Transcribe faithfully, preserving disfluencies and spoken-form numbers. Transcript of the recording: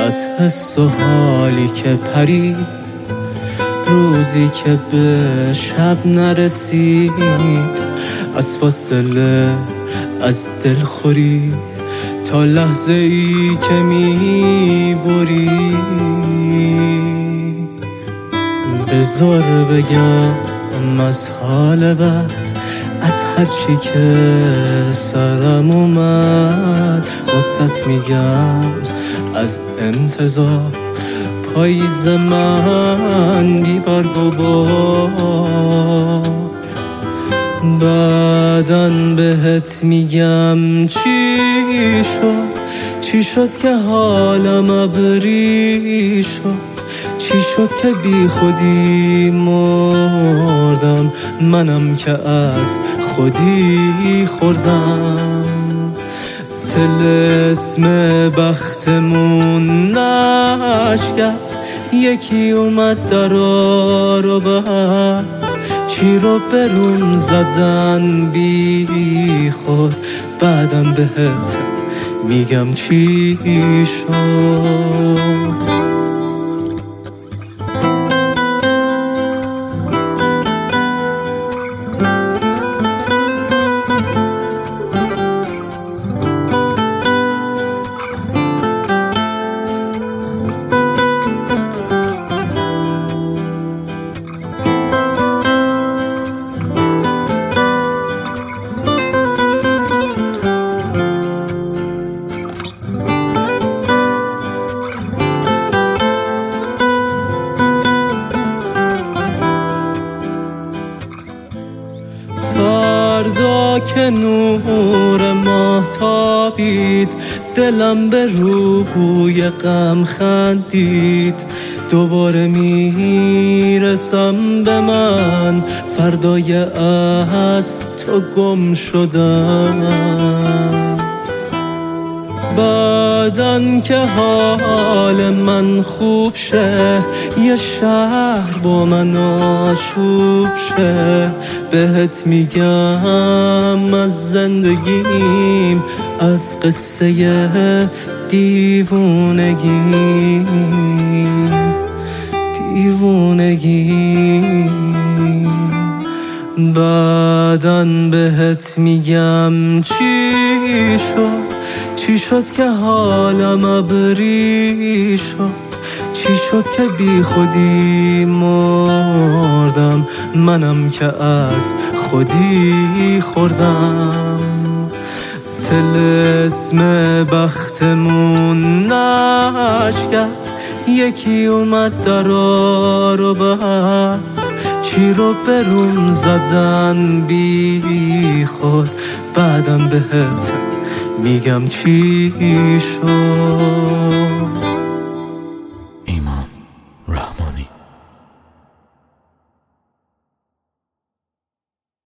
از حس و حالی که پرید، روزی که به شب نرسید، از فاصله از دلخوری تا لحظه ای که می بری. بذار بگم از حال بد، از هرچی که سرم اومد، واسط میگم از انتظار پاییز من بی برگ و بار. بعدن بهت میگم چی شد، چی شد که حالم ابری شد، چی شد که بی خودی مردم، منم که از خودی خوردم. طلسم بختمون نشکست، یکی اومد درا رو بست، چی رو بروم زدن بی خود. بعدم بهت میگم چی شد. فردا که نور ماه تابید، دلم به روی غم خندید، دوباره میرسم به من، فردای از تو گم شدم. بعدن که حال من خوب شه، یه شهر با من آشوب شه، بهت میگم از زندگیم، از قصه دیوونگیم دیوونگیم. بعدن بهت میگم چی شد، چی شد که حالم ابری شد، چی شد که بی خودی مردم، منم که از خودی خوردم. طلسم بختمون نشکست، یکی اومد درا رو بست، چی رو بروم زدن بی خود. بعدم بهت میگم چی شد.